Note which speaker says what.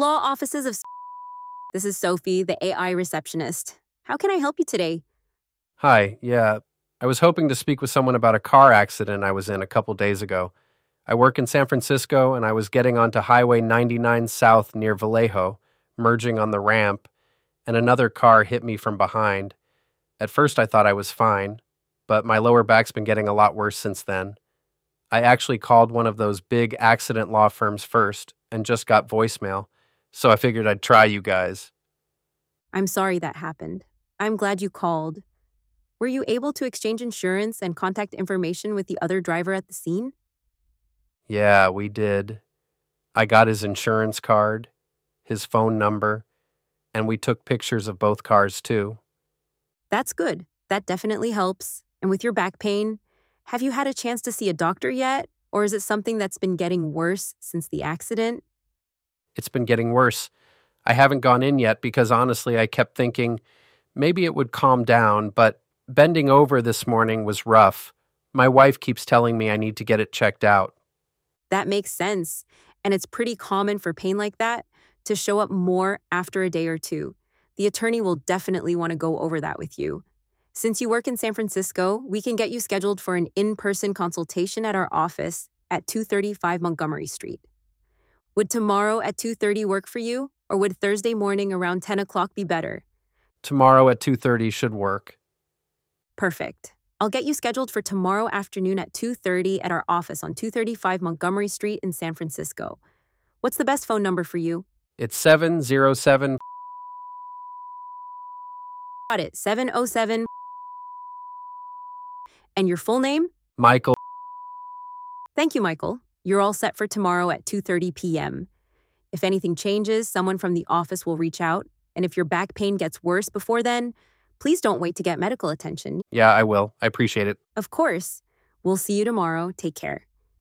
Speaker 1: Law offices of. This is Sophie, the AI receptionist. How can I help you today?
Speaker 2: Hi, yeah. I was hoping to speak with someone about a car accident I was in a couple days ago. I work in San Francisco and I was getting onto Highway 99 South near Vallejo, merging on the ramp, and another car hit me from behind. At first I thought I was fine, but my lower back's been getting a lot worse since then. I actually called one of those big accident law firms first and just got voicemail, so I figured I'd try you guys.
Speaker 1: I'm sorry that happened. I'm glad you called. Were you able to exchange insurance and contact information with the other driver at the scene?
Speaker 2: Yeah, we did. I got his insurance card, his phone number, and we took pictures of both cars too.
Speaker 1: That's good. That definitely helps. And with your back pain, have you had a chance to see a doctor yet? Or is it something that's been getting worse since the accident?
Speaker 2: It's been getting worse. I haven't gone in yet because honestly, I kept thinking maybe it would calm down, but bending over this morning was rough. My wife keeps telling me I need to get it checked out.
Speaker 1: That makes sense. And it's pretty common for pain like that to show up more after a day or two. The attorney will definitely want to go over that with you. Since you work in San Francisco, we can get you scheduled for an in-person consultation at our office at 235 Montgomery Street. Would tomorrow at 2:30 work for you, or would Thursday morning around 10 o'clock be better?
Speaker 2: Tomorrow at 2:30 should work.
Speaker 1: Perfect. I'll get you scheduled for tomorrow afternoon at 2:30 at our office on 235 Montgomery Street in San Francisco. What's the best phone number for you?
Speaker 2: It's 707.
Speaker 1: Got it, 707. And your full name?
Speaker 2: Michael.
Speaker 1: Thank you, Michael. You're all set for tomorrow at 2:30 p.m. If anything changes, someone from the office will reach out. And if your back pain gets worse before then, please don't wait to get medical attention.
Speaker 2: Yeah, I will. I appreciate it.
Speaker 1: Of course. We'll see you tomorrow. Take care.